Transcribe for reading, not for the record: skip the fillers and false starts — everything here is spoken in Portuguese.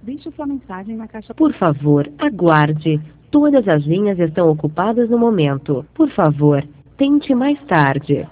Deixe sua mensagem na caixa. Por favor, aguarde. Todas as linhas estão ocupadas no momento. Por favor, tente mais tarde.